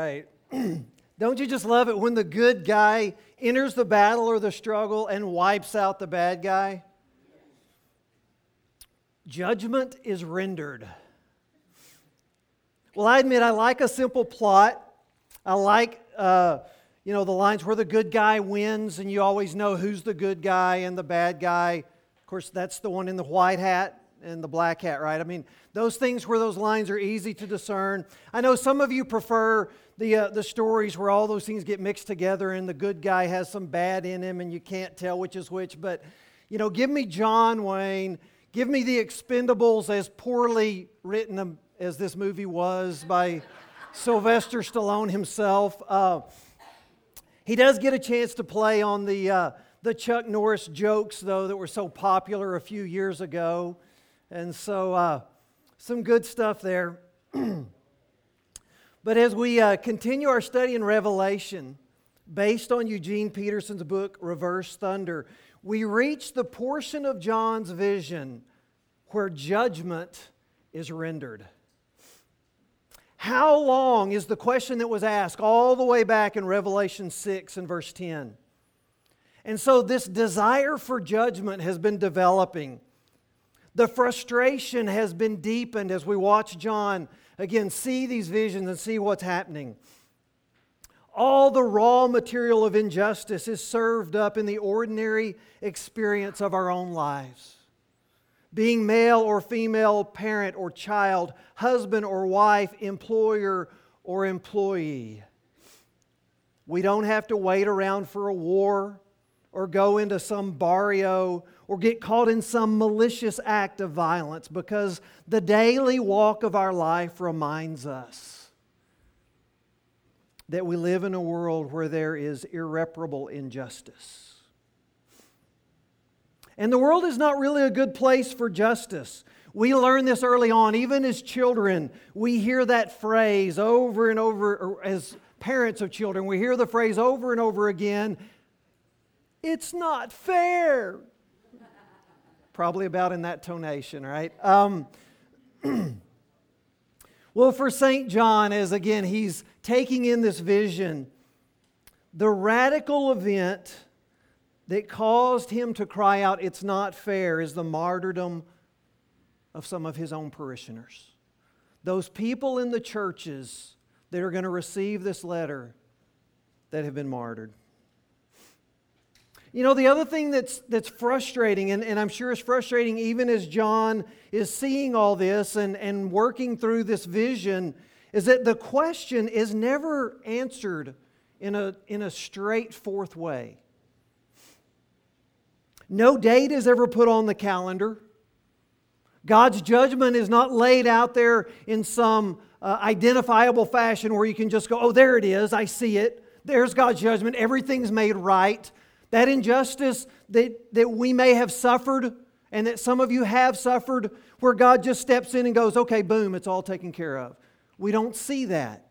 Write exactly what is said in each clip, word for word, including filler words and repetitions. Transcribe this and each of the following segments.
right. Don't you just love it when the good guy enters the battle or the struggle and wipes out the bad guy? Judgment is rendered. Well, I admit I like a simple plot. I like, uh, you know, the lines where the good guy wins and you always know who's the good guy and the bad guy. Of course, that's the one in the white hat and the black hat, right? I mean, those things where those lines are easy to discern. I know some of you prefer the uh, the stories where all those things get mixed together and the good guy has some bad in him and you can't tell which is which. But, you know, give me John Wayne. Give me The Expendables, as poorly written as this movie was by Sylvester Stallone himself. Uh, he does get a chance to play on the uh, the Chuck Norris jokes, though, that were so popular a few years ago. And so, uh, some good stuff there. But as we uh, continue our study in Revelation, based on Eugene Peterson's book, Reverse Thunder, we reach the portion of John's vision where judgment is rendered. How long is the question that was asked all the way back in Revelation six and verse ten? And so this desire for judgment has been developing. The frustration has been deepened as we watch John, again, see these visions and see what's happening. All the raw material of injustice is served up in the ordinary experience of our own lives. Being male or female, parent or child, husband or wife, employer or employee. We don't have to wait around for a war or go into some barrio or get caught in some malicious act of violence, because the daily walk of our life reminds us that we live in a world where there is irreparable injustice. And the world is not really a good place for justice. We learn this early on. Even as children, we hear that phrase over and over, or as parents of children, we hear the phrase over and over again, "It's not fair." Probably about in that tonation, right? Um, well, for Saint John, as again, he's taking in this vision, the radical event that caused him to cry out, "It's not fair," is the martyrdom of some of his own parishioners. Those people in the churches that are going to receive this letter that have been martyred. You know, the other thing that's that's frustrating, and, and I'm sure is frustrating even as John is seeing all this and, and working through this vision, is that the question is never answered in a, in a straightforward way. No date is ever put on the calendar. God's judgment is not laid out there in some uh, identifiable fashion where you can just go, "Oh, there it is, I see it. There's God's judgment. Everything's made right." That injustice that, that we may have suffered and that some of you have suffered, where God just steps in and goes, "Okay, boom, it's all taken care of." We don't see that.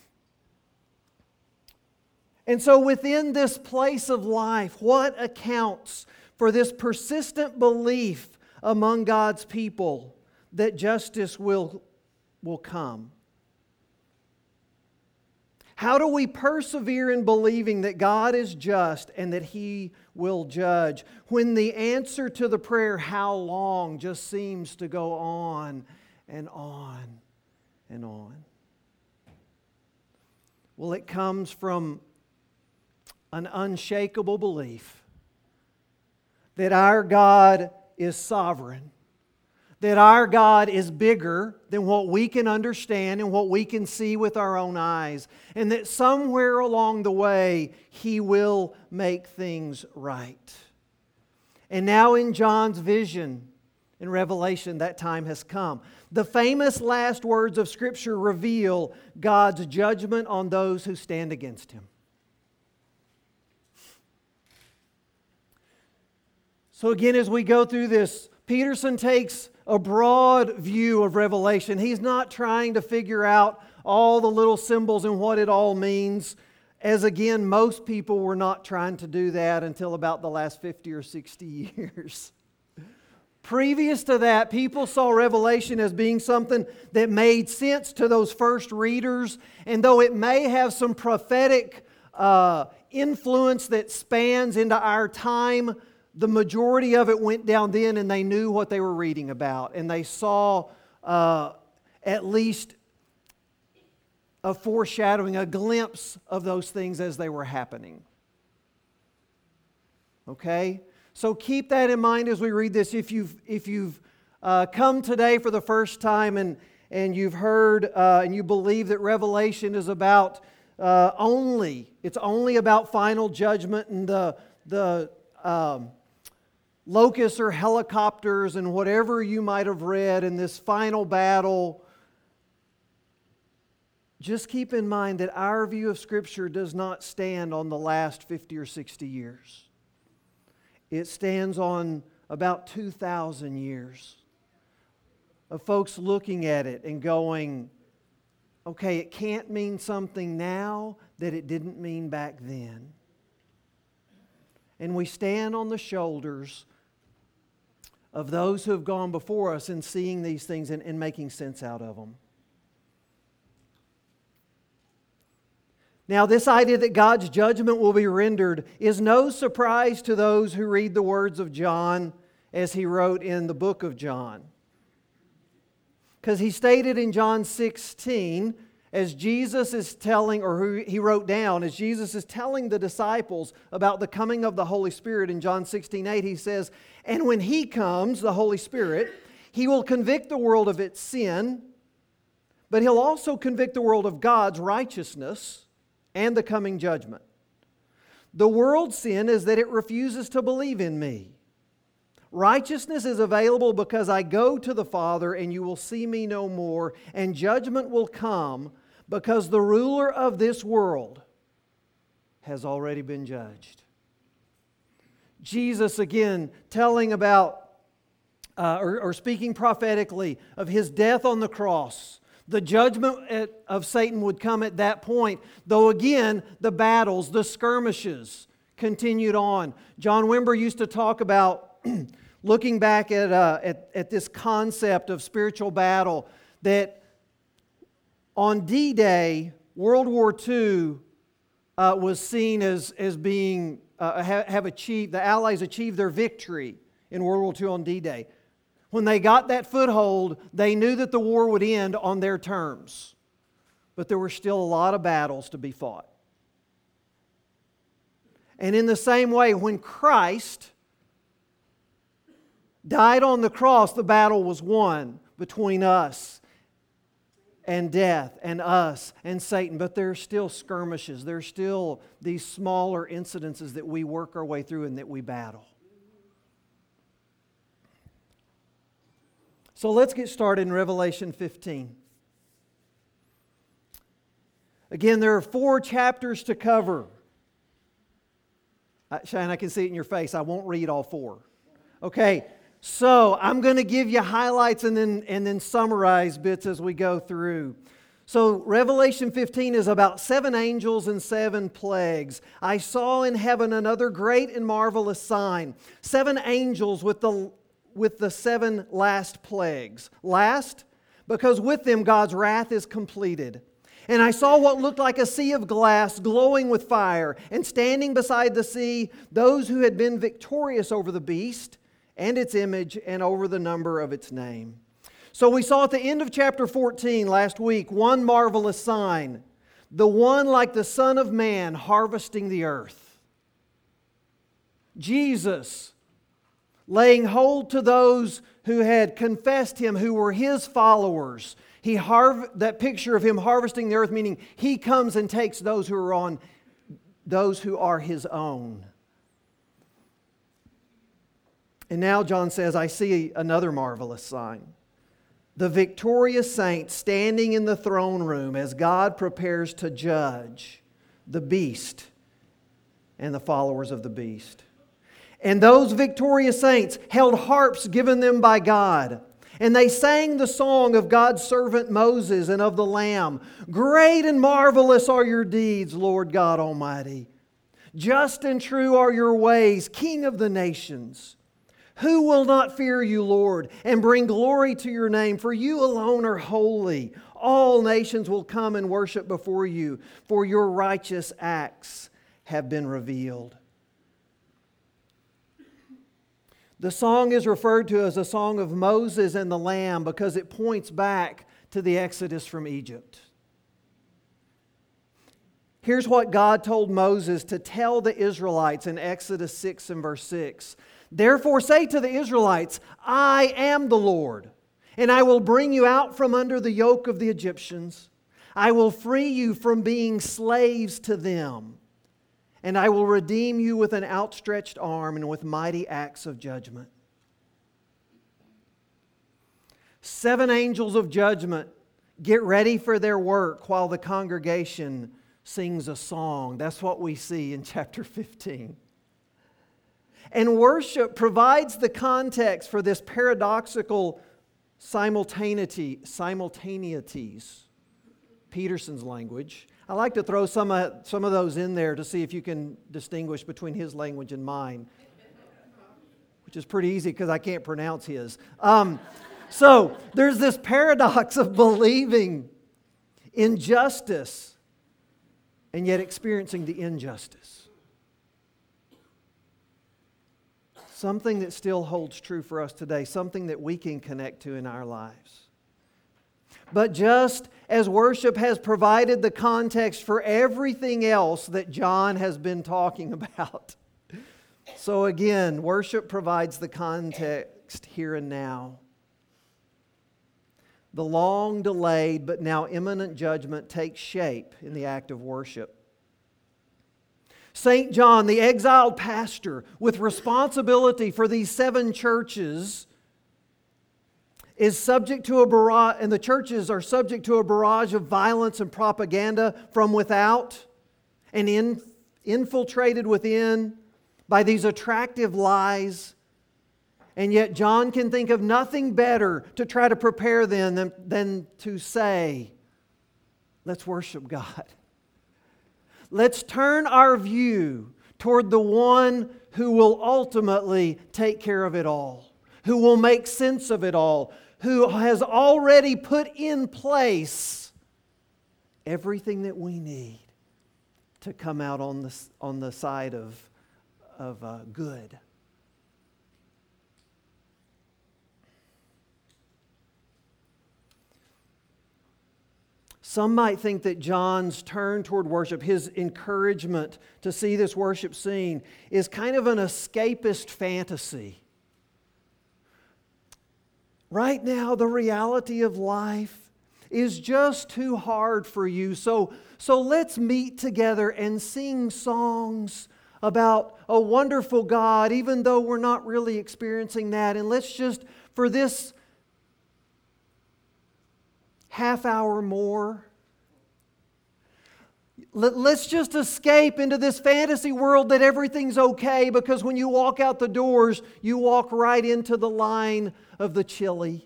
And so within this place of life, what accounts for this persistent belief among God's people that justice will, will come? How do we persevere in believing that God is just and that He will judge when the answer to the prayer, "How long?" just seems to go on and on and on? Well, it comes from an unshakable belief that our God is sovereign, that our God is bigger than what we can understand and what we can see with our own eyes, and that somewhere along the way He will make things right. And now in John's vision in Revelation, that time has come. The famous last words of Scripture reveal God's judgment on those who stand against Him. So again, as we go through this, Peterson takes a broad view of Revelation. He's not trying to figure out all the little symbols and what it all means, as again, most people were not trying to do that until about the last fifty or sixty years. Previous to that, people saw Revelation as being something that made sense to those first readers. And though it may have some prophetic uh, influence that spans into our time, the majority of it went down then, and they knew what they were reading about. And they saw uh, at least a foreshadowing, a glimpse of those things as they were happening. Okay? So keep that in mind as we read this. If you've, if you've uh, come today for the first time and, and you've heard uh, and you believe that Revelation is about uh, only, it's only about final judgment and the, the um, locusts or helicopters and whatever you might have read in this final battle, just keep in mind that our view of Scripture does not stand on the last fifty or sixty years. It stands on about two thousand years of folks looking at it and going, okay, it can't mean something now that it didn't mean back then. And we stand on the shoulders of those who have gone before us in seeing these things and, and making sense out of them. Now, this idea that God's judgment will be rendered is no surprise to those who read the words of John as he wrote in the book of John. Because he stated in John sixteen, as Jesus is telling, or who he wrote down, as Jesus is telling the disciples about the coming of the Holy Spirit in John sixteen eight, he says, "And when He comes, the Holy Spirit, He will convict the world of its sin, but He'll also convict the world of God's righteousness and the coming judgment. The world's sin is that it refuses to believe in Me. Righteousness is available because I go to the Father and you will see Me no more, and judgment will come because the ruler of this world has already been judged." Jesus again telling about, uh, or, or speaking prophetically of His death on the cross. The judgment at, of Satan would come at that point, though again, the battles, the skirmishes continued on. John Wimber used to talk about, looking back at, uh, at, at this concept of spiritual battle, that on D-Day, World War Two uh, was seen as, as being, uh, have, have achieved, the Allies achieved their victory in World War Two on D-Day. When they got that foothold, they knew that the war would end on their terms. But there were still a lot of battles to be fought. And in the same way, when Christ died on the cross, the battle was won between us and death, and us and Satan. But there are still skirmishes. There are still these smaller incidences that we work our way through and that we battle. So let's get started in Revelation fifteen. Again, there are four chapters to cover. Shane, I can see it in your face. I won't read all four. Okay, so I'm going to give you highlights and then, and then summarize bits as we go through. So Revelation fifteen is about seven angels and seven plagues. I saw in heaven another great and marvelous sign. Seven angels with the with the seven last plagues. Last, because with them God's wrath is completed. And I saw what looked like a sea of glass glowing with fire, and standing beside the sea, those who had been victorious over the beast and its image and over the number of its name. So we saw at the end of chapter fourteen last week one marvelous sign, the one like the Son of Man harvesting the earth. Jesus laying hold to those who had confessed Him, who were His followers. He harv- that picture of Him harvesting the earth, meaning He comes and takes those who are on, those who are His own. And now John says, I see another marvelous sign. The victorious saints standing in the throne room as God prepares to judge the beast and the followers of the beast. And those victorious saints held harps given them by God. And they sang the song of God's servant Moses and of the Lamb. Great and marvelous are your deeds, Lord God Almighty. Just and true are your ways, King of the nations. Who will not fear you, Lord, and bring glory to your name? For you alone are holy. All nations will come and worship before you, for your righteous acts have been revealed. The song is referred to as a song of Moses and the Lamb because it points back to the Exodus from Egypt. Here's what God told Moses to tell the Israelites in Exodus six and verse six. Therefore say to the Israelites, I am the Lord, and I will bring you out from under the yoke of the Egyptians. I will free you from being slaves to them, and I will redeem you with an outstretched arm and with mighty acts of judgment. Seven angels of judgment get ready for their work while the congregation sings a song. That's what we see in chapter fifteen. And worship provides the context for this paradoxical simultaneity, simultaneities, Peterson's language. I like to throw some of, some of those in there to see if you can distinguish between his language and mine, which is pretty easy because I can't pronounce his. Um, so there's this paradox of believing in justice and yet experiencing the injustice. Something that still holds true for us today, something that we can connect to in our lives. But just as worship has provided the context for everything else that John has been talking about, so again, worship provides the context here and now. The long delayed but now imminent judgment takes shape in the act of worship. Saint John, the exiled pastor with responsibility for these seven churches, is subject to a barrage, and the churches are subject to a barrage of violence and propaganda from without and in, infiltrated within by these attractive lies. And yet John can think of nothing better to try to prepare them than, than to say, let's worship God. Let's turn our view toward the one who will ultimately take care of it all, who will make sense of it all, who has already put in place everything that we need to come out on the, on the side of, of uh, good. Some might think that John's turn toward worship, his encouragement to see this worship scene, is kind of an escapist fantasy. Right now, the reality of life is just too hard for you, so, so let's meet together and sing songs about a wonderful God, even though we're not really experiencing that. And let's just, for this half hour more, let's just escape into this fantasy world that everything's okay, because when you walk out the doors, you walk right into the line of the chili.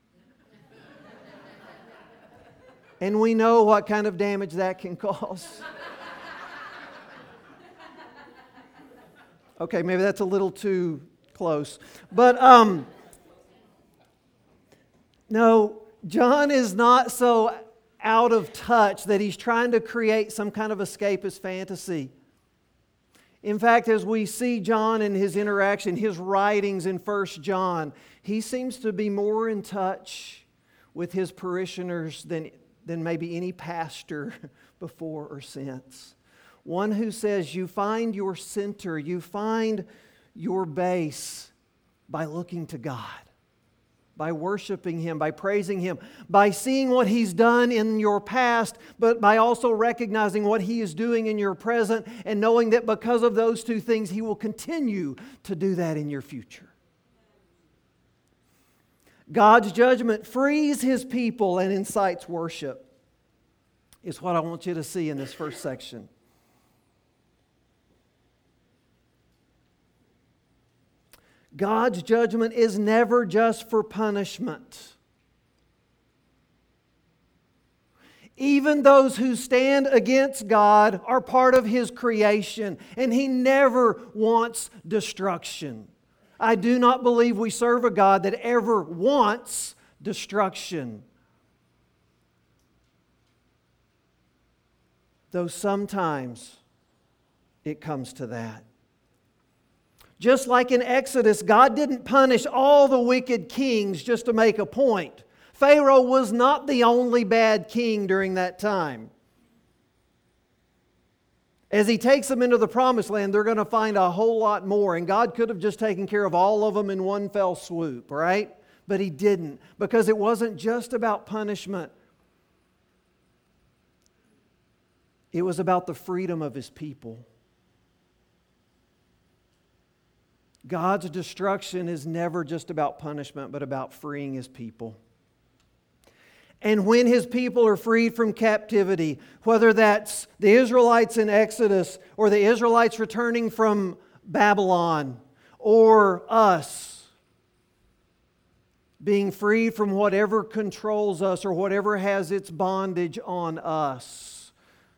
And we know what kind of damage that can cause. Okay, maybe that's a little too close. But um, no, John is not so out of touch that he's trying to create some kind of escapist fantasy. In fact, as we see John in his interaction, his writings in First John, he seems to be more in touch with his parishioners than, than maybe any pastor before or since. One who says you find your center, you find your base by looking to God, by worshiping Him, by praising Him, by seeing what He's done in your past, but by also recognizing what He is doing in your present and knowing that because of those two things, He will continue to do that in your future. God's judgment frees His people and incites worship, is what I want you to see in this first section. God's judgment is never just for punishment. Even those who stand against God are part of His creation, and He never wants destruction. I do not believe we serve a God that ever wants destruction. Though sometimes it comes to that. Just like in Exodus, God didn't punish all the wicked kings just to make a point. Pharaoh was not the only bad king during that time. As He takes them into the Promised Land, they're going to find a whole lot more. And God could have just taken care of all of them in one fell swoop, right? But He didn't, because it wasn't just about punishment. It was about the freedom of His people. God's destruction is never just about punishment, but about freeing His people. And when His people are freed from captivity, whether that's the Israelites in Exodus or the Israelites returning from Babylon or us being freed from whatever controls us or whatever has its bondage on us,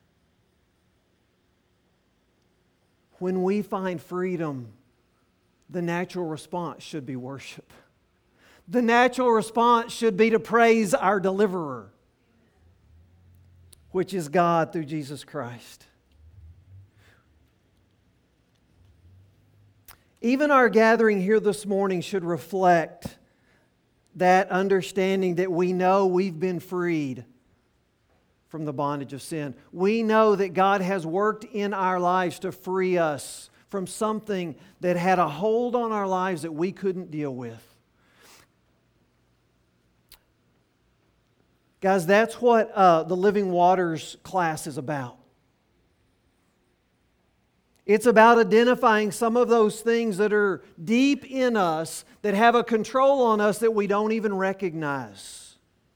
when we find freedom, the natural response should be worship. The natural response should be to praise our deliverer, which is God through Jesus Christ. Even our gathering here this morning should reflect that understanding that we know we've been freed from the bondage of sin. We know that God has worked in our lives to free us from something that had a hold on our lives that we couldn't deal with. Guys, that's what uh, the Living Waters class is about. It's about identifying some of those things that are deep in us, that have a control on us that we don't even recognize.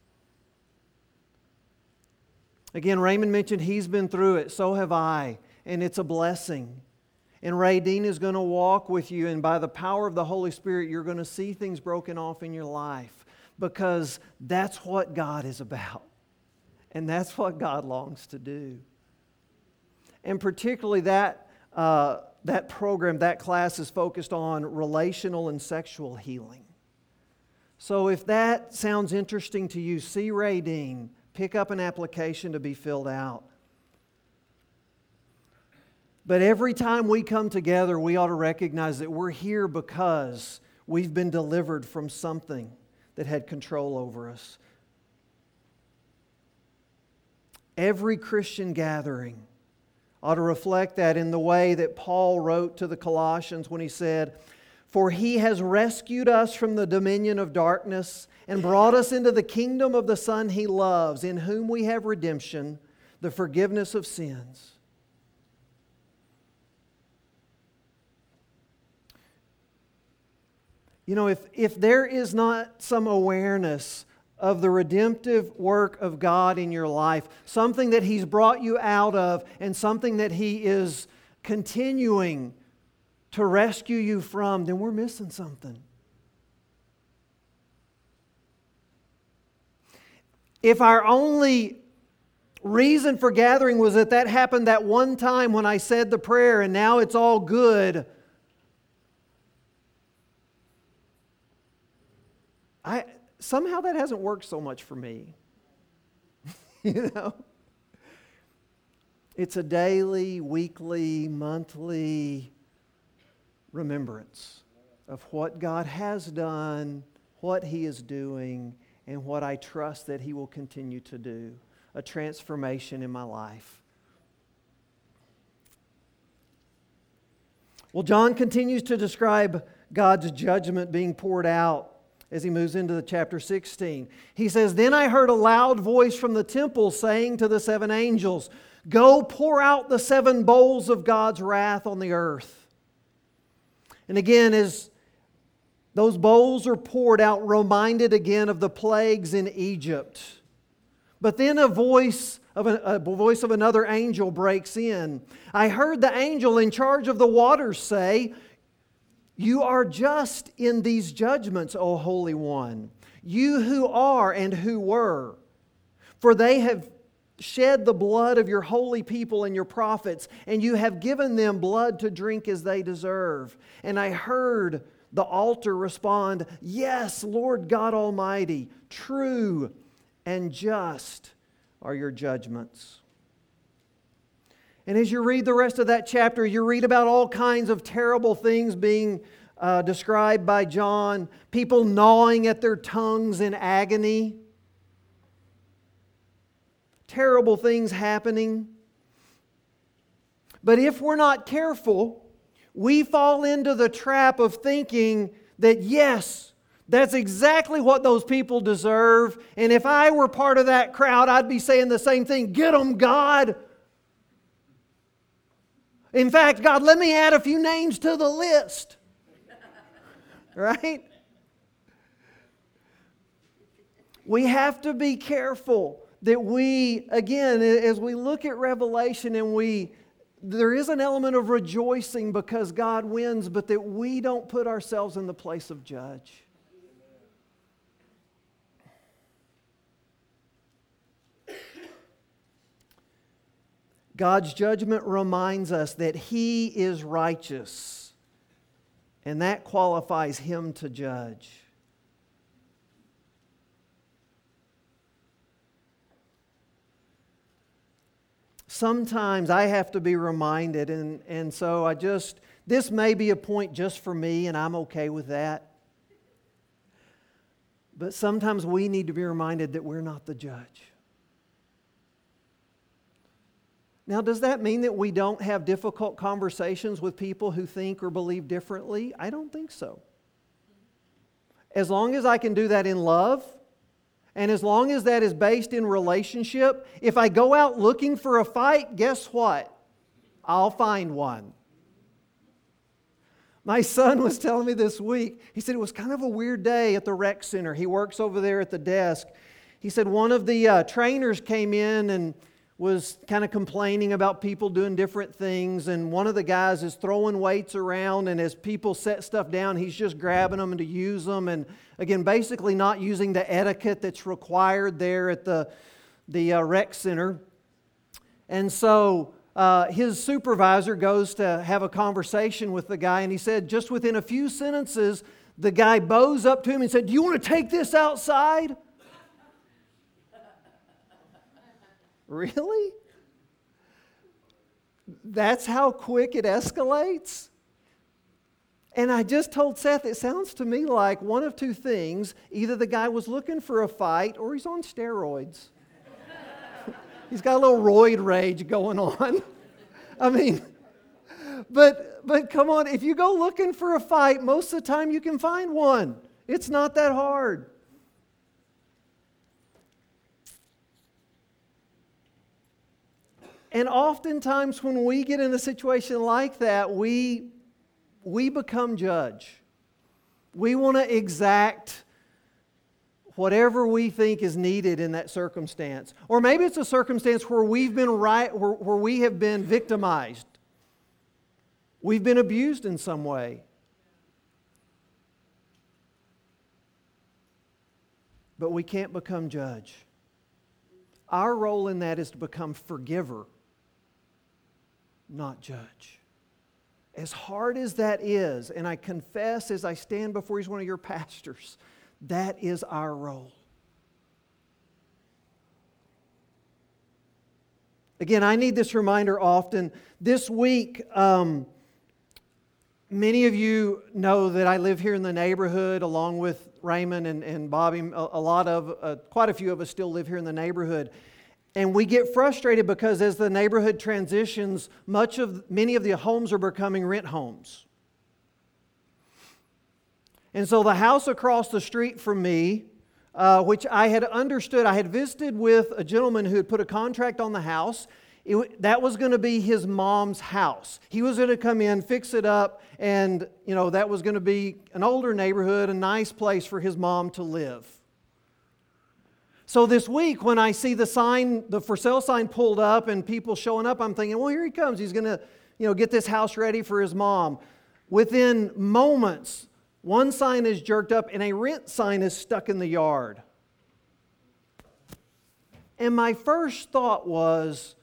Again, Raymond mentioned he's been through it, so have I, and it's a blessing. And Ray Dean is going to walk with you, and by the power of the Holy Spirit, you're going to see things broken off in your life, because that's what God is about. And that's what God longs to do. And particularly that, uh, that program, that class is focused on relational and sexual healing. So if that sounds interesting to you, see Ray Dean. Pick up an application to be filled out. But every time we come together, we ought to recognize that we're here because we've been delivered from something that had control over us. Every Christian gathering ought to reflect that in the way that Paul wrote to the Colossians when he said, "For He has rescued us from the dominion of darkness and brought us into the kingdom of the Son He loves, in whom we have redemption, the forgiveness of sins." You know, if, if there is not some awareness of the redemptive work of God in your life, something that He's brought you out of and something that He is continuing to rescue you from, then we're missing something. If our only reason for gathering was that that happened that one time when I said the prayer and now it's all good, I somehow that hasn't worked so much for me. You know? It's a daily, weekly, monthly remembrance of what God has done, what He is doing, and what I trust that He will continue to do. A transformation in my life. Well, John continues to describe God's judgment being poured out as he moves into the chapter sixteen. He says, "Then I heard a loud voice from the temple saying to the seven angels, 'Go pour out the seven bowls of God's wrath on the earth.'" And again, as those bowls are poured out, reminded again of the plagues in Egypt. But then a voice of a, a voice of another angel breaks in. "I heard the angel in charge of the waters say, 'You are just in these judgments, O Holy One, you who are and who were. For they have shed the blood of your holy people and your prophets, and you have given them blood to drink as they deserve.' And I heard the altar respond, "Yes, Lord God Almighty, true and just are your judgments." And as you read the rest of that chapter, you read about all kinds of terrible things being uh, described by John. People gnawing at their tongues in agony. Terrible things happening. But if we're not careful, we fall into the trap of thinking that, yes, that's exactly what those people deserve. And if I were part of that crowd, I'd be saying the same thing. Get them, God. In fact, God, let me add a few names to the list. Right? We have to be careful that we, again, as we look at Revelation and we, there is an element of rejoicing because God wins, but that we don't put ourselves in the place of judge. God's judgment reminds us that He is righteous, and that qualifies Him to judge. Sometimes I have to be reminded, and, and so I just, this may be a point just for me, and I'm okay with that. But sometimes we need to be reminded that we're not the judge. Now, does that mean that we don't have difficult conversations with people who think or believe differently? I don't think so. As long as I can do that in love, and as long as that is based in relationship, if I go out looking for a fight, guess what? I'll find one. My son was telling me this week, he said it was kind of a weird day at the rec center. He works over there at the desk. He said one of the uh, trainers came in and was kind of complaining about people doing different things, and one of the guys is throwing weights around, and as people set stuff down, he's just grabbing them to use them, and again, basically not using the etiquette that's required there at the, the uh, rec center. And so uh, his supervisor goes to have a conversation with the guy, and he said just within a few sentences, the guy bows up to him and said, "Do you want to take this outside?" Really? That's how quick it escalates? And I just told Seth, it sounds to me like one of two things. Either the guy was looking for a fight or he's on steroids. He's got a little roid rage going on. I mean, but, but come on, if you go looking for a fight, most of the time you can find one. It's not that hard. And oftentimes when we get in a situation like that, we, we become judge. We want to exact whatever we think is needed in that circumstance. Or maybe it's a circumstance where we've been right, where, where we have been victimized. We've been abused in some way. But we can't become judge. Our role in that is to become forgiver, not judge. As hard as that is, and I confess as I stand before you as one of your pastors, that is our role. Again, I need this reminder often. This week, um, many of you know that I live here in the neighborhood along with Raymond and, and Bobby. A, a lot of, uh, quite a few of us still live here in the neighborhood. And we get frustrated because as the neighborhood transitions, much of, many of the homes are becoming rent homes. And so the house across the street from me, uh, which I had understood, I had visited with a gentleman who had put a contract on the house. It, that was going to be his mom's house. He was going to come in, fix it up, and you know that was going to be an older neighborhood, a nice place for his mom to live. So this week, when I see the sign, the for sale sign pulled up and people showing up, I'm thinking, well, here he comes. He's going to, you know, get this house ready for his mom. Within moments, one sign is jerked up and a rent sign is stuck in the yard. And my first thought was,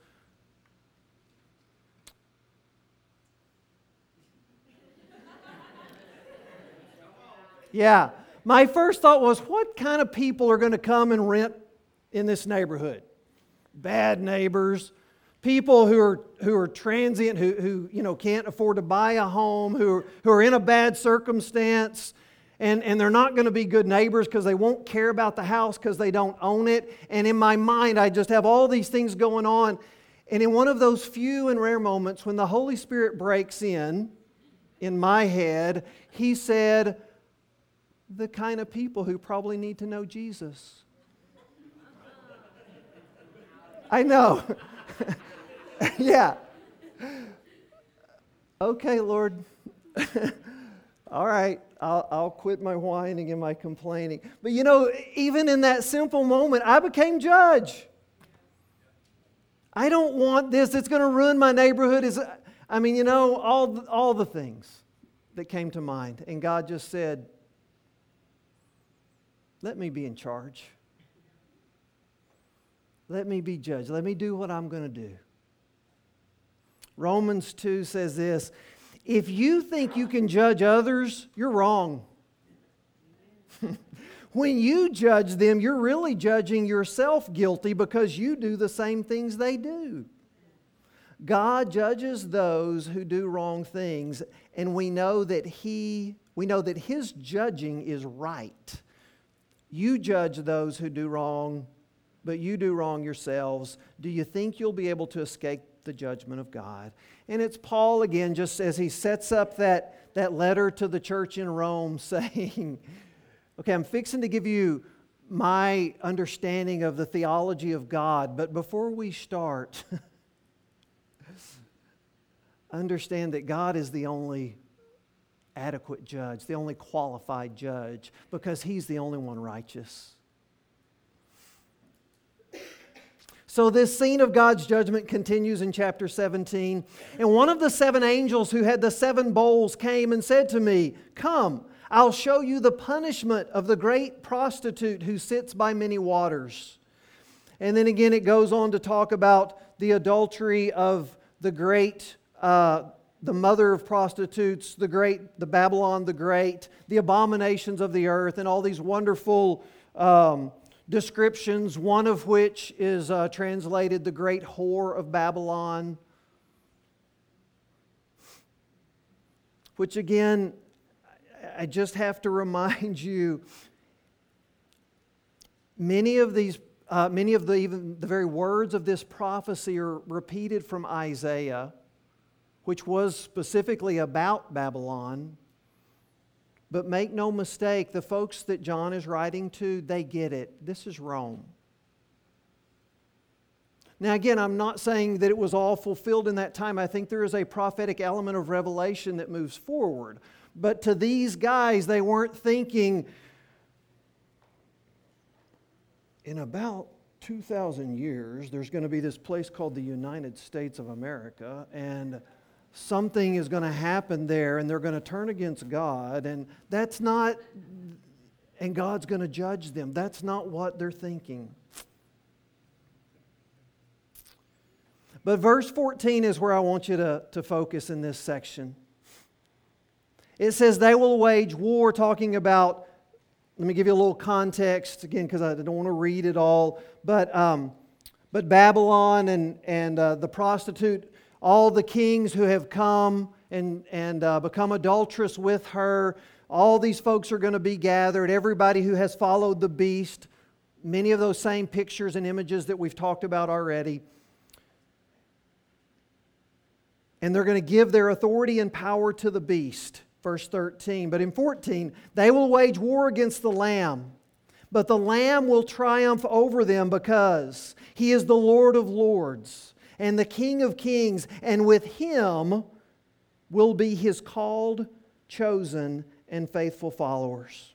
Yeah. My first thought was, what kind of people are going to come and rent in this neighborhood? Bad neighbors, people who are who are transient, who, who you know can't afford to buy a home, who are, who are in a bad circumstance, and, and they're not going to be good neighbors because they won't care about the house because they don't own it. And in my mind, I just have all these things going on. And in one of those few and rare moments when the Holy Spirit breaks in, in my head, He said, the kind of people who probably need to know Jesus. I know. Yeah. Okay, Lord. All right, I'll, I'll quit my whining and my complaining. But you know, even in that simple moment, I became judge. I don't want this. It's going to ruin my neighborhood. Is I mean, you know, all, all the things that came to mind. And God just said, let me be in charge. Let me be judge. Let me do what I'm going to do. Romans two says this, if you think you can judge others, you're wrong. When you judge them, you're really judging yourself guilty because you do the same things they do. God judges those who do wrong things, and we know that He, we know that His judging is right. You judge those who do wrong, but you do wrong yourselves. Do you think you'll be able to escape the judgment of God? And it's Paul again, just as he sets up that, that letter to the church in Rome, saying, okay, I'm fixing to give you my understanding of the theology of God, but before we start, understand that God is the only adequate judge, the only qualified judge, because He's the only one righteous. So this scene of God's judgment continues in chapter seventeen. And one of the seven angels who had the seven bowls came and said to me, come, I'll show you the punishment of the great prostitute who sits by many waters. And then again it goes on to talk about the adultery of the great uh, the mother of prostitutes, the great, the Babylon the Great, the abominations of the earth, and all these wonderful um, descriptions, one of which is uh, translated the great whore of Babylon, which again, I just have to remind you, many of these, uh, many of the even the very words of this prophecy are repeated from Isaiah, which was specifically about Babylon. But make no mistake, the folks that John is writing to, they get it. This is Rome. Now again, I'm not saying that it was all fulfilled in that time. I think there is a prophetic element of revelation that moves forward. But to these guys, they weren't thinking, in about two thousand years, there's going to be this place called the United States of America, and something is going to happen there, and they're going to turn against God, and that's not, and God's going to judge them. That's not what they're thinking. But verse fourteen is where I want you to, to focus in this section. It says, they will wage war, talking about, let me give you a little context, again, because I don't want to read it all, but um, but Babylon and, and uh, the prostitute, all the kings who have come and, and uh, become adulterous with her, all these folks are going to be gathered. Everybody who has followed the beast, many of those same pictures and images that we've talked about already. And they're going to give their authority and power to the beast. Verse thirteen. But in fourteen, they will wage war against the Lamb. But the Lamb will triumph over them because He is the Lord of lords and the King of kings, and with Him will be His called, chosen, and faithful followers.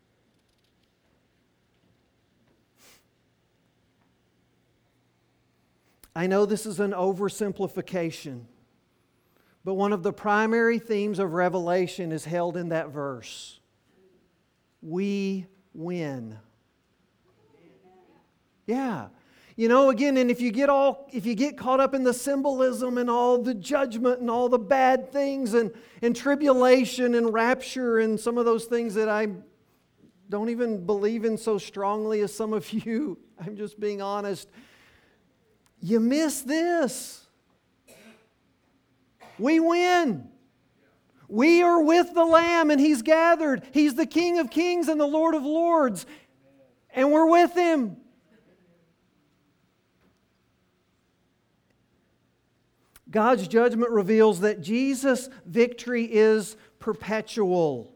I know this is an oversimplification, but one of the primary themes of Revelation is held in that verse. We win. Yeah. You know, again, and if you get all if you get caught up in the symbolism and all the judgment and all the bad things and, and tribulation and rapture and some of those things that I don't even believe in so strongly as some of you, I'm just being honest, you miss this. We win. We are with the Lamb and He's gathered. He's the King of Kings and the Lord of Lords. And we're with Him. God's judgment reveals that Jesus' victory is perpetual.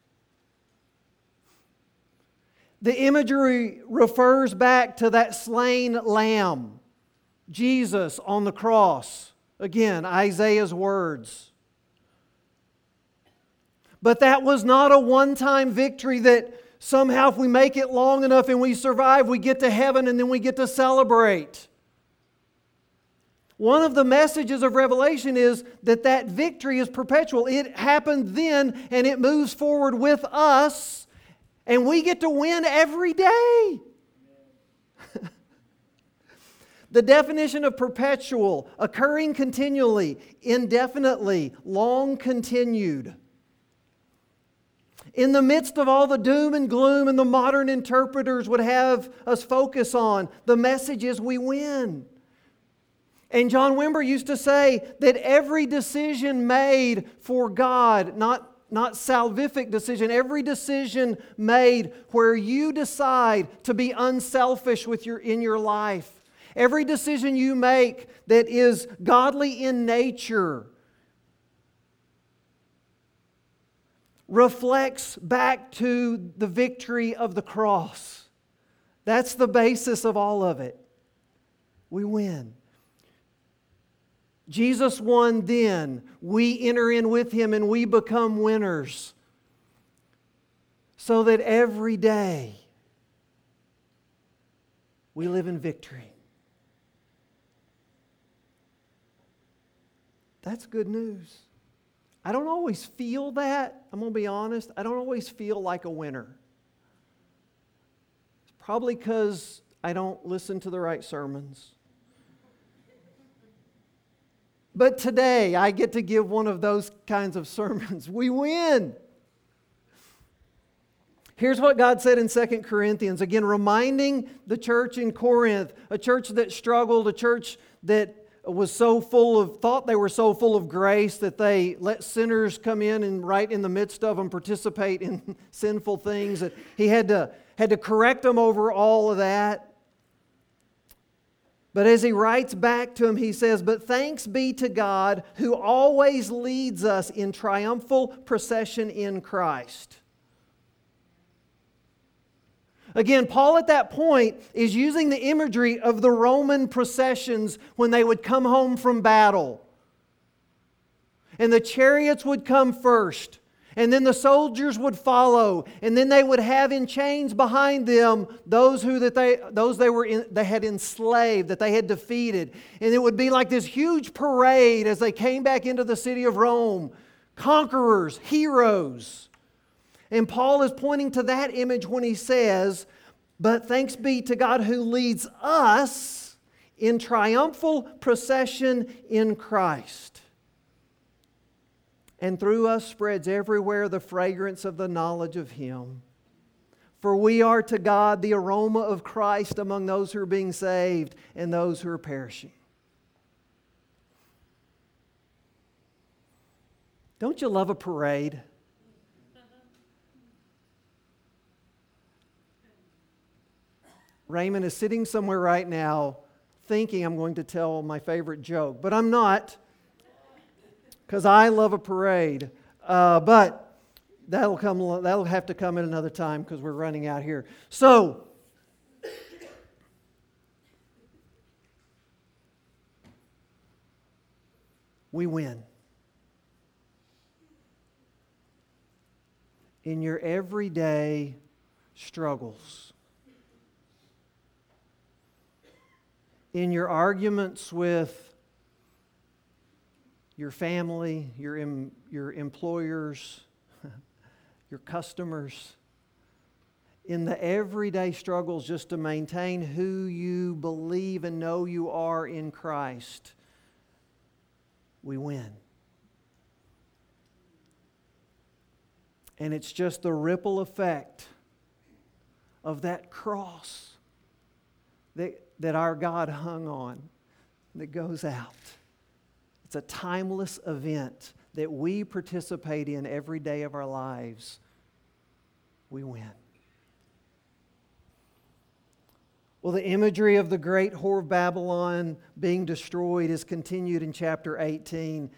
The imagery refers back to that slain lamb, Jesus on the cross. Again, Isaiah's words. But that was not a one-time victory that somehow if we make it long enough and we survive, we get to heaven and then we get to celebrate. One of the messages of Revelation is that that victory is perpetual. It happened then and it moves forward with us and we get to win every day. The definition of perpetual, occurring continually, indefinitely, long continued. In the midst of all the doom and gloom and the modern interpreters would have us focus on, the message is we win. And John Wimber used to say that every decision made for God, not, not salvific decision, every decision made where you decide to be unselfish with your, in your life, every decision you make that is godly in nature reflects back to the victory of the cross. That's the basis of all of it. We win. Jesus won then. We enter in with Him and we become winners. So that every day we live in victory. That's good news. I don't always feel that. I'm going to be honest. I don't always feel like a winner. It's probably because I don't listen to the right sermons. But today, I get to give one of those kinds of sermons. We win. Here's what God said in Second Corinthians. Again, reminding the church in Corinth, a church that struggled, a church that was so full of, thought they were so full of grace that they let sinners come in and right in the midst of them participate in sinful things. That he had to, had to correct them over all of that. But as he writes back to him, he says, "But thanks be to God who always leads us in triumphal procession in Christ." Again, Paul at that point is using the imagery of the Roman processions when they would come home from battle. And the chariots would come first. And then the soldiers would follow, and then they would have in chains behind them those who that they those they were in, they had enslaved, that they had defeated, and it would be like this huge parade as they came back into the city of Rome, conquerors, heroes. And Paul is pointing to that image when he says, "But thanks be to God who leads us in triumphal procession in Christ. And through us spreads everywhere the fragrance of the knowledge of Him. For we are to God the aroma of Christ among those who are being saved and those who are perishing." Don't you love a parade? Raymond is sitting somewhere right now thinking I'm going to tell my favorite joke, but I'm not, because I love a parade. Uh, but that'll come. That'll have to come at another time because we're running out here. So, we win. In your everyday struggles, in your arguments with your family, your, em, your employers, your customers, in the everyday struggles just to maintain who you believe and know you are in Christ, we win. And it's just the ripple effect of that cross that, that our God hung on that goes out. It's a timeless event that we participate in every day of our lives. We win. Well, the imagery of the great whore of Babylon being destroyed is continued in chapter eighteen.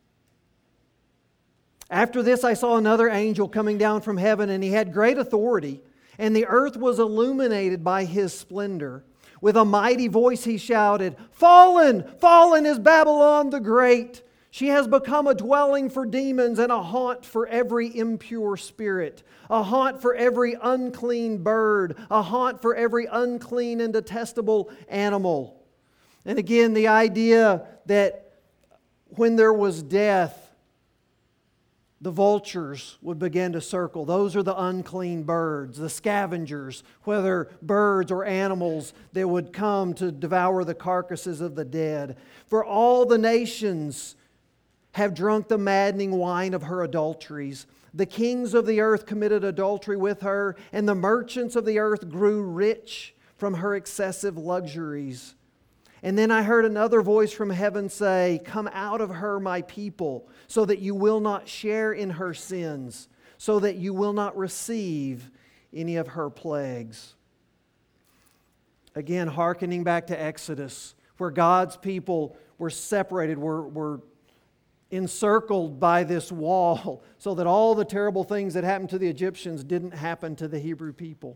After this, I saw another angel coming down from heaven, and he had great authority, and the earth was illuminated by his splendor. With a mighty voice he shouted, "Fallen, fallen is Babylon the Great. She has become a dwelling for demons and a haunt for every impure spirit, a haunt for every unclean bird, a haunt for every unclean and detestable animal." And again, the idea that when there was death, the vultures would begin to circle. Those are the unclean birds, the scavengers, whether birds or animals that would come to devour the carcasses of the dead. For all the nations have drunk the maddening wine of her adulteries. The kings of the earth committed adultery with her, and the merchants of the earth grew rich from her excessive luxuries. And then I heard another voice from heaven say, "Come out of her, my people, so that you will not share in her sins, so that you will not receive any of her plagues." Again, hearkening back to Exodus, where God's people were separated, were, were encircled by this wall, so that all the terrible things that happened to the Egyptians didn't happen to the Hebrew people.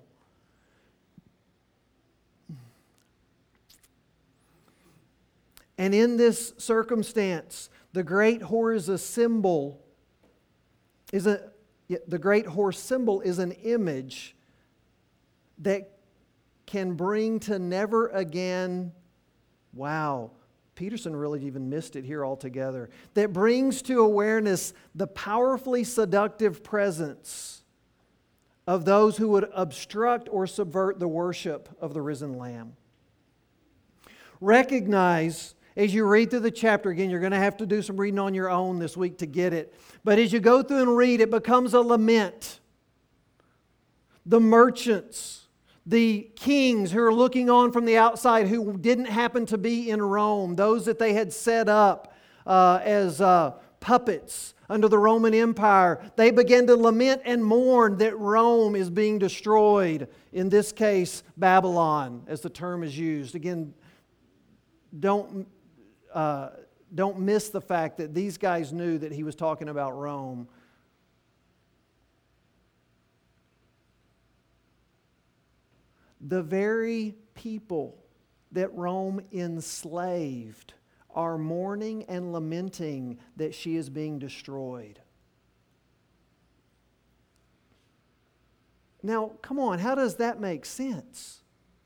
And in this circumstance, the great whore is a symbol, is a, the great whore symbol is an image that can bring to never again, wow, Peterson really even missed it here altogether, that brings to awareness the powerfully seductive presence of those who would obstruct or subvert the worship of the risen Lamb. Recognize, as you read through the chapter, again, you're going to have to do some reading on your own this week to get it. But as you go through and read, it becomes a lament. The merchants, the kings who are looking on from the outside who didn't happen to be in Rome, those that they had set up uh, as uh, puppets under the Roman Empire, they began to lament and mourn that Rome is being destroyed. In this case, Babylon, as the term is used. Again, don't... Uh, don't miss the fact that these guys knew that he was talking about Rome. The very people that Rome enslaved are mourning and lamenting that she is being destroyed. Now, come on, how does that make sense?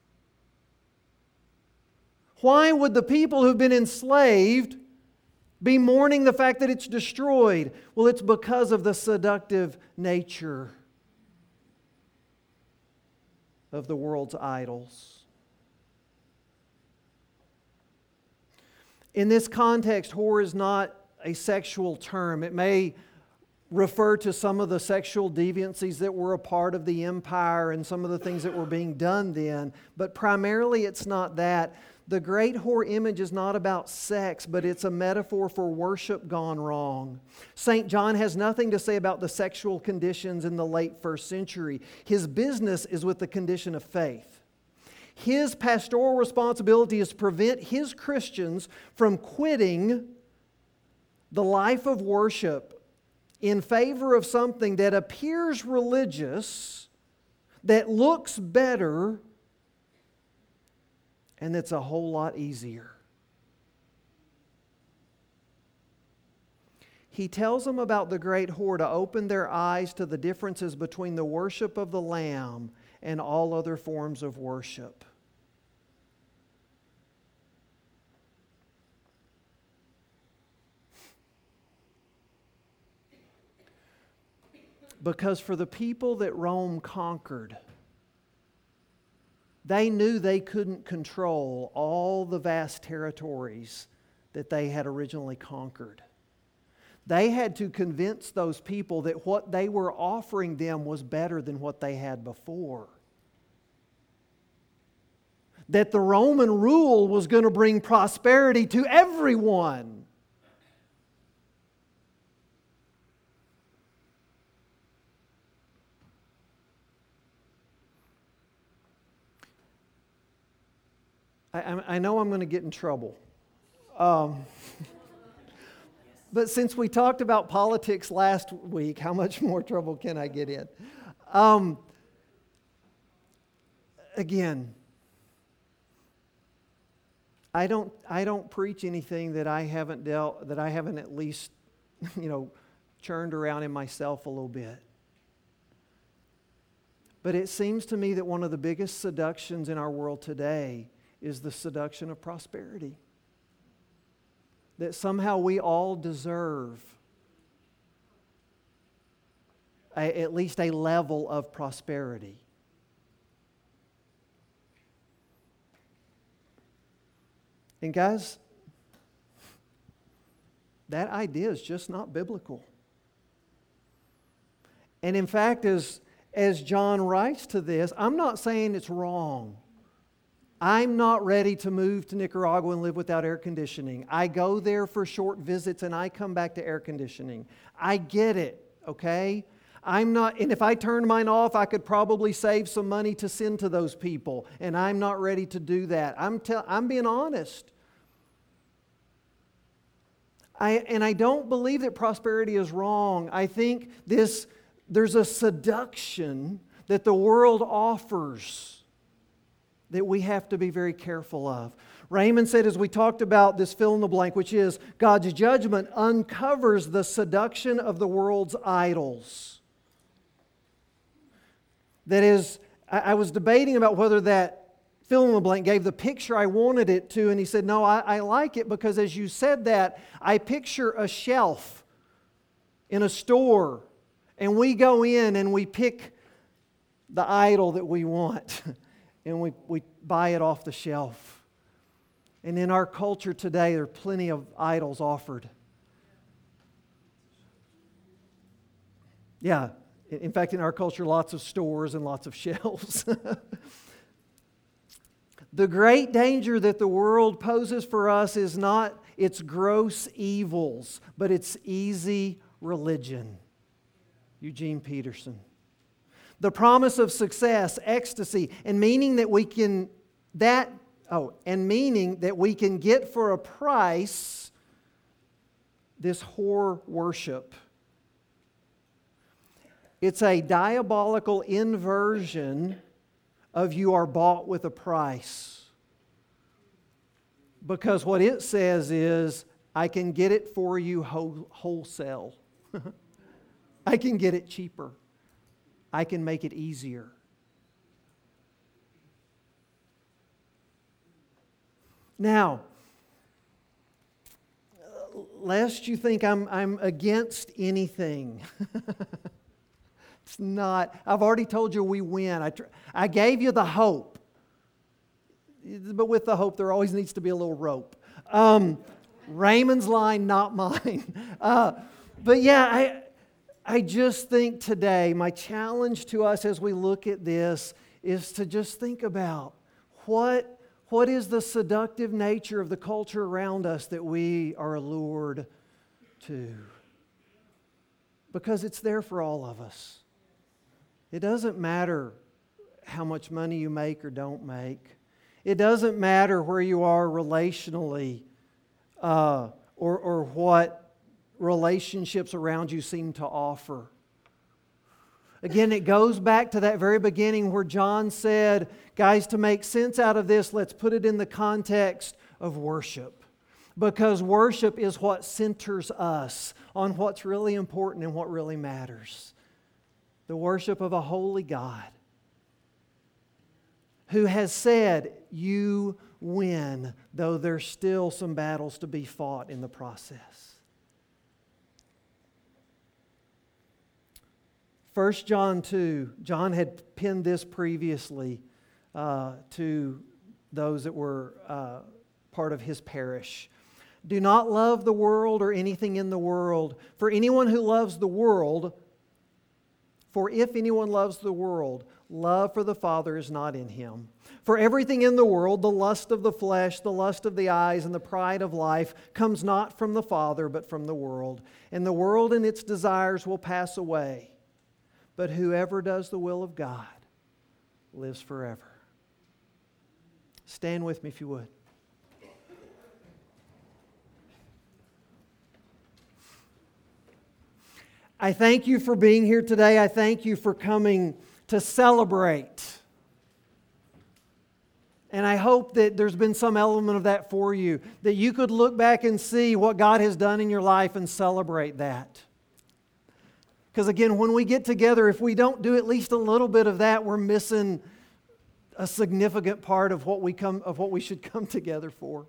Why would the people who've been enslaved be mourning the fact that it's destroyed? Well, it's because of the seductive nature of the world's idols. In this context, whore is not a sexual term. It may refer to some of the sexual deviancies that were a part of the empire and some of the things that were being done then, but primarily it's not that. The great whore image is not about sex, but it's a metaphor for worship gone wrong. Saint John has nothing to say about the sexual conditions in the late first century. His business is with the condition of faith. His pastoral responsibility is to prevent his Christians from quitting the life of worship in favor of something that appears religious, that looks better, and it's a whole lot easier. He tells them about the great whore to open their eyes to the differences between the worship of the Lamb and all other forms of worship. Because for the people that Rome conquered, They knew they couldn't control all the vast territories that they had originally conquered. They had to convince those people that what they were offering them was better than what they had before. That the Roman rule was going to bring prosperity to everyone. I, I know I'm going to get in trouble. Um, but since we talked about politics last week, how much more trouble can I get in? Um, again, I don't I don't preach anything that I haven't dealt that I haven't at least, you know, churned around in myself a little bit. But it seems to me that one of the biggest seductions in our world today is the seduction of prosperity. That somehow we all deserve a, at least a level of prosperity. And guys, that idea is just not biblical. And in fact, as, as John writes to this, I'm not saying it's wrong. I'm not ready to move to Nicaragua and live without air conditioning. I go there for short visits and I come back to air conditioning. I get it, okay? I'm not, and if I turned mine off, I could probably save some money to send to those people, and I'm not ready to do that. I'm tell, I'm being honest. I, and I don't believe that prosperity is wrong. I think this there's a seduction that the world offers that we have to be very careful of. Raymond said, as we talked about this fill in the blank, which is God's judgment uncovers the seduction of the world's idols. That is, I was debating about whether that fill in the blank gave the picture I wanted it to, and he said, no, I, I like it because as you said that, I picture a shelf in a store, and we go in and we pick the idol that we want. And we, we buy it off the shelf. And in our culture today, there are plenty of idols offered. Yeah, in fact, in our culture, lots of stores and lots of shelves. The great danger that the world poses for us is not its gross evils, but its easy religion. Eugene Peterson. The promise of success, ecstasy, and meaning that we can that oh, and meaning that we can get for a price this whore worship. It's a diabolical inversion of you are bought with a price. Because what it says is, I can get it for you wholesale. I can get it cheaper. I can make it easier. Now, lest you think I'm, I'm against anything. It's not. I've already told you we win. I, tr- I gave you the hope. But with the hope, there always needs to be a little rope. Um, Raymond's line, not mine. Uh, but yeah, I... I just think today, my challenge to us as we look at this is to just think about what, what is the seductive nature of the culture around us that we are allured to. Because it's there for all of us. It doesn't matter how much money you make or don't make. It doesn't matter where you are relationally uh, or, or what relationships around you seem to offer. Again, it goes back to that very beginning where John said, guys, to make sense out of this, let's put it in the context of worship. Because worship is what centers us on what's really important and what really matters. The worship of a holy God who has said, you win, though there's still some battles to be fought in the process. First John two, John had penned this previously. uh, to those that were uh, part of his parish. Do not love the world or anything in the world. For anyone who loves the world, for if anyone loves the world, love for the Father is not in him. For everything in the world, the lust of the flesh, the lust of the eyes, and the pride of life, comes not from the Father, but from the world. And the world and its desires will pass away. But whoever does the will of God lives forever. Stand with me if you would. I thank you for being here today. I thank you for coming to celebrate. And I hope that there's been some element of that for you, that you could look back and see what God has done in your life and celebrate that. Because again, when we get together, if we don't do at least a little bit of that, we're missing a significant part of what we come of what we should come together for.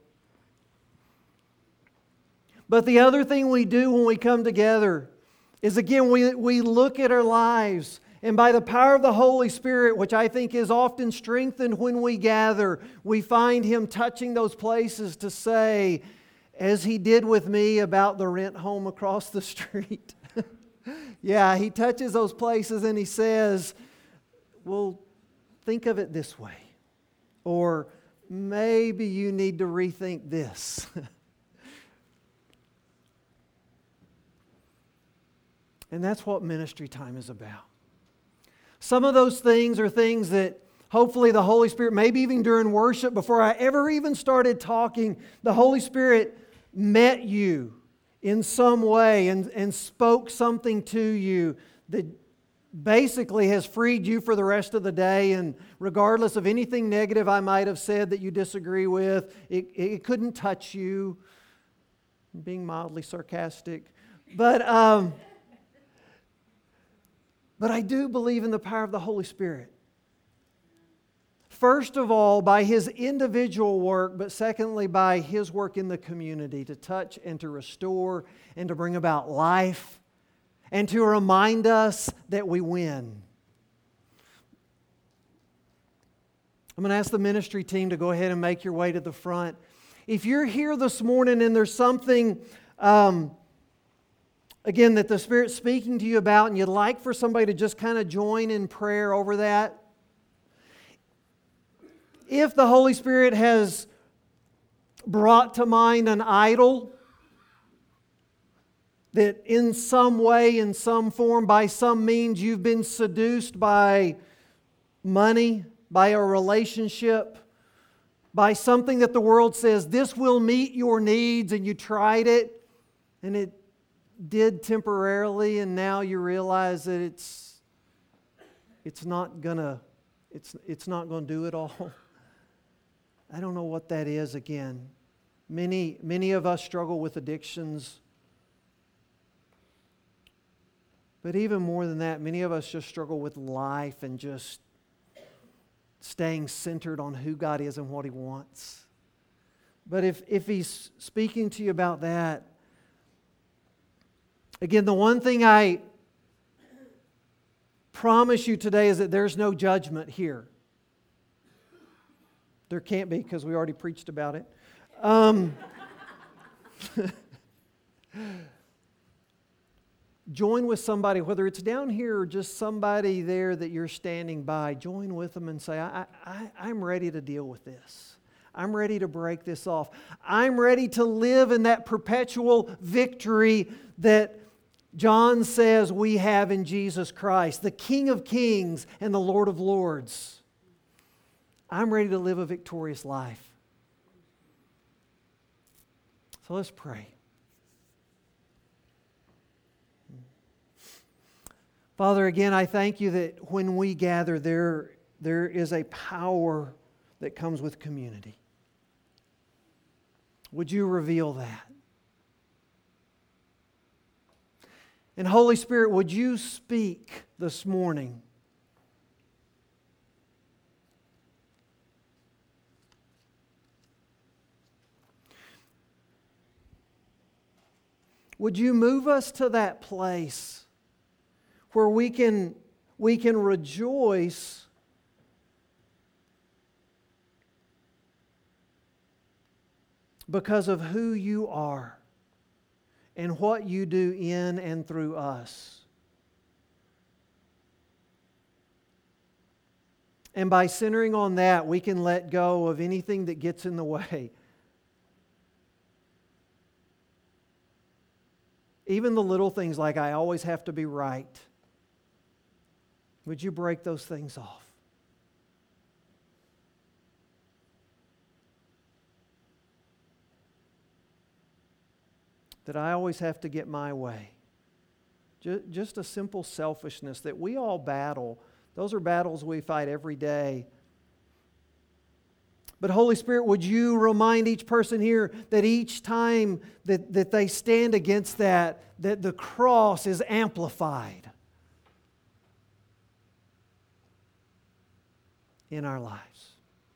But the other thing we do when we come together is, again, we, we look at our lives, and by the power of the Holy Spirit, which I think is often strengthened when we gather, we find Him touching those places to say, as He did with me about the rent home across the street. Yeah, He touches those places and He says, well, think of it this way. Or maybe you need to rethink this. And that's what ministry time is about. Some of those things are things that hopefully the Holy Spirit, maybe even during worship, before I ever even started talking, the Holy Spirit met you in some way and, and spoke something to you that basically has freed you for the rest of the day. And regardless of anything negative I might have said that you disagree with, it, it couldn't touch you. I'm being mildly sarcastic. But... Um, But I do believe in the power of the Holy Spirit. First of all, by His individual work, but secondly, by His work in the community to touch and to restore and to bring about life and to remind us that we win. I'm going to ask the ministry team to go ahead and make your way to the front. If you're here this morning and there's something... Um, Again, that the Spirit's speaking to you about, and you'd like for somebody to just kind of join in prayer over that. If the Holy Spirit has brought to mind an idol that in some way, in some form, by some means, you've been seduced by money, by a relationship, by something that the world says, this will meet your needs, and you tried it, and it did temporarily, and now you realize that it's it's not gonna it's it's not gonna do it all. I don't know what that is. Again, many many of us struggle with addictions, but even more than that, many of us just struggle with life and just staying centered on who God is and what He wants. But if if He's speaking to you about that, again, the one thing I promise you today is that there's no judgment here. There can't be, because we already preached about it. Um, join with somebody, whether it's down here or just somebody there that you're standing by. Join with them and say, I, I, I'm ready to deal with this. I'm ready to break this off. I'm ready to live in that perpetual victory that John says we have in Jesus Christ, the King of Kings and the Lord of Lords. I'm ready to live a victorious life. So let's pray. Father, again, I thank You that when we gather, there, there is a power that comes with community. Would You reveal that? And Holy Spirit, would You speak this morning? Would You move us to that place where we can, we can rejoice because of who you are and what you do in and through us. And by centering on that, we can let go of anything that gets in the way. Even the little things like, I always have to be right. Would you break those things off? That I always have to get my way. Just a simple selfishness that we all battle. Those are battles we fight every day. But Holy Spirit, would you remind each person here that each time that, that they stand against that, that the cross is amplified in our lives.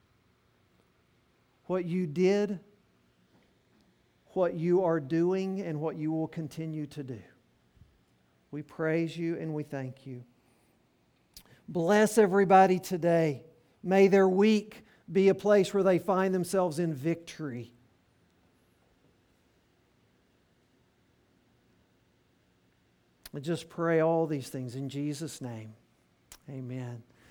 What you did, what you are doing, and what you will continue to do. We praise you and we thank you. Bless everybody today. May their week be a place where they find themselves in victory. I just pray all these things in Jesus' name. Amen.